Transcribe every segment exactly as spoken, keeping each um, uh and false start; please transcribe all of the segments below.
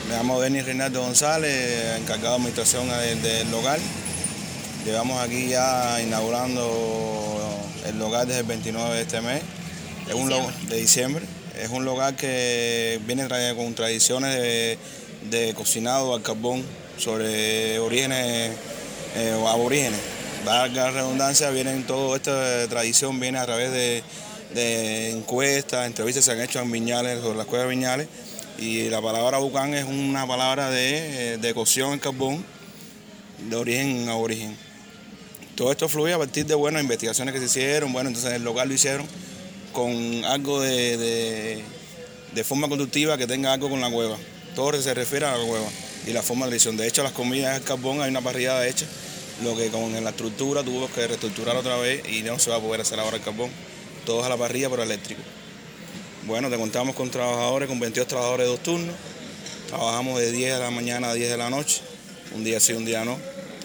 Me llamo Denis Reinaldo González, encargado de administración del, del local. Llevamos aquí ya inaugurando el local desde el veintinueve de este mes, de, es un diciembre. de diciembre. Es un local que viene con tradiciones de, de cocinado al carbón sobre orígenes eh, o aborígenes. Valga la redundancia, vienen toda esta tradición viene a través de, de encuestas, entrevistas que se han hecho en Viñales, sobre las cuevas de Viñales, y la palabra bucán es una palabra de, de cocción en carbón de origen aborigen. Todo esto fluye a partir de bueno, investigaciones que se hicieron, bueno, entonces el local lo hicieron con algo de, de, de forma conductiva que tenga algo con la cueva. Todo se refiere a la cueva y la forma de tradición. De hecho, las comidas al carbón, hay una parrillada hecha, lo que con la estructura tuvo que reestructurar otra vez y no se va a poder hacer ahora el carbón. Todo es a la parrilla, pero eléctrico. Bueno, te contamos con trabajadores, con veintidós trabajadores de dos turnos. Trabajamos de diez de la mañana a diez de la noche, un día sí, un día no.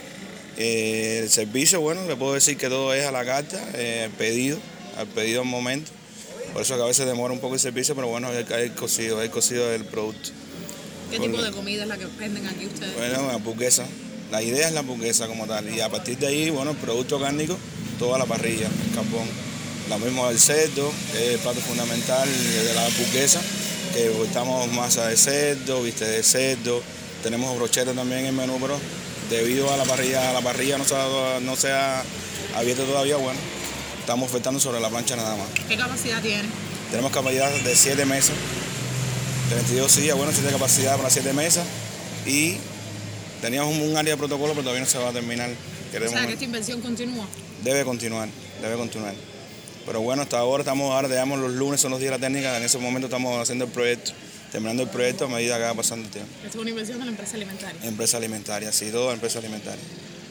Eh, el servicio, bueno, le puedo decir que todo es a la carta, eh, pedido, al pedido al momento. Por eso que a veces demora un poco el servicio, pero bueno, hay el cocido, hay el cocido del producto. ¿Qué Por tipo la, de comida es la que venden aquí ustedes? Bueno, la hamburguesa. La idea es la hamburguesa como tal. Y a partir de ahí, bueno, el producto cárnico, toda la parrilla, el carbón. Lo mismo del cerdo, que es el plato fundamental de la hamburguesa, que cortamos masa de cerdo, viste de cerdo. Tenemos brochetas también en el menú, pero debido a la parrilla, a la parrilla no se ha, no se ha abierto todavía, bueno, estamos ofertando sobre la plancha nada más. ¿Qué capacidad tiene? Tenemos capacidad de siete mesas, treinta y dos sillas, bueno, siete capacidad para siete mesas y teníamos un, un área de protocolo, pero todavía no se va a terminar. Queremos, o sea, que esta inversión continúa. Debe continuar, debe continuar. Pero bueno, hasta ahora estamos, ahora digamos los lunes son los días de la técnica, en ese momento estamos haciendo el proyecto, terminando el proyecto a medida que va pasando el tiempo. Esto es una inversión de la empresa alimentaria. Empresa alimentaria, sí, todo empresa alimentaria.